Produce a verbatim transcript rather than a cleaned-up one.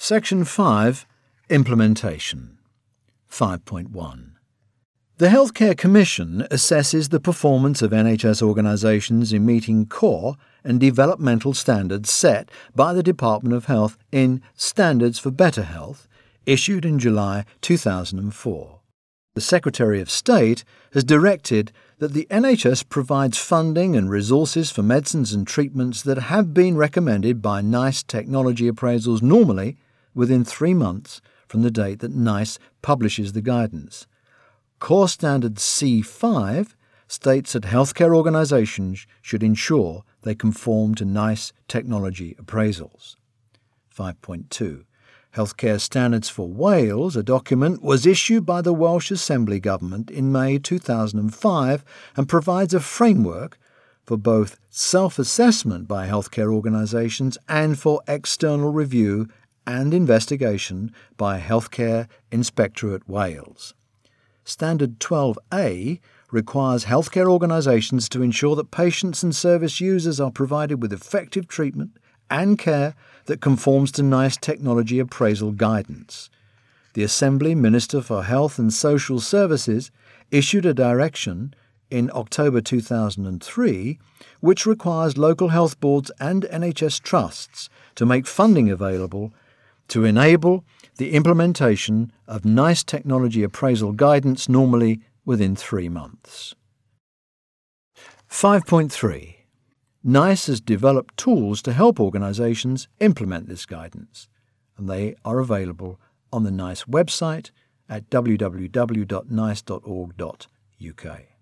Section five. Implementation. five point one. The Healthcare Commission assesses the performance of N H S organisations in meeting core and developmental standards set by the Department of Health in Standards for Better Health, issued in July two thousand four. The Secretary of State has directed that the N H S provides funding and resources for medicines and treatments that have been recommended by NICE technology appraisals normally within three months from the date that NICE publishes the guidance. Core Standard C five states that healthcare organisations should ensure they conform to NICE technology appraisals. five point two. Healthcare Standards for Wales, a document, was issued by the Welsh Assembly Government in May two thousand five and provides a framework for both self-assessment by healthcare organisations and for external review and investigation by Healthcare Inspectorate Wales. Standard twelve A requires healthcare organisations to ensure that patients and service users are provided with effective treatment and care that conforms to NICE technology appraisal guidance. The Assembly Minister for Health and Social Services issued a direction in October two thousand three which requires local health boards and N H S trusts to make funding available to enable the implementation of NICE technology appraisal guidance normally within three months. five point three. NICE has developed tools to help organisations implement this guidance, and they are available on the NICE website at w w w dot nice dot org dot u k.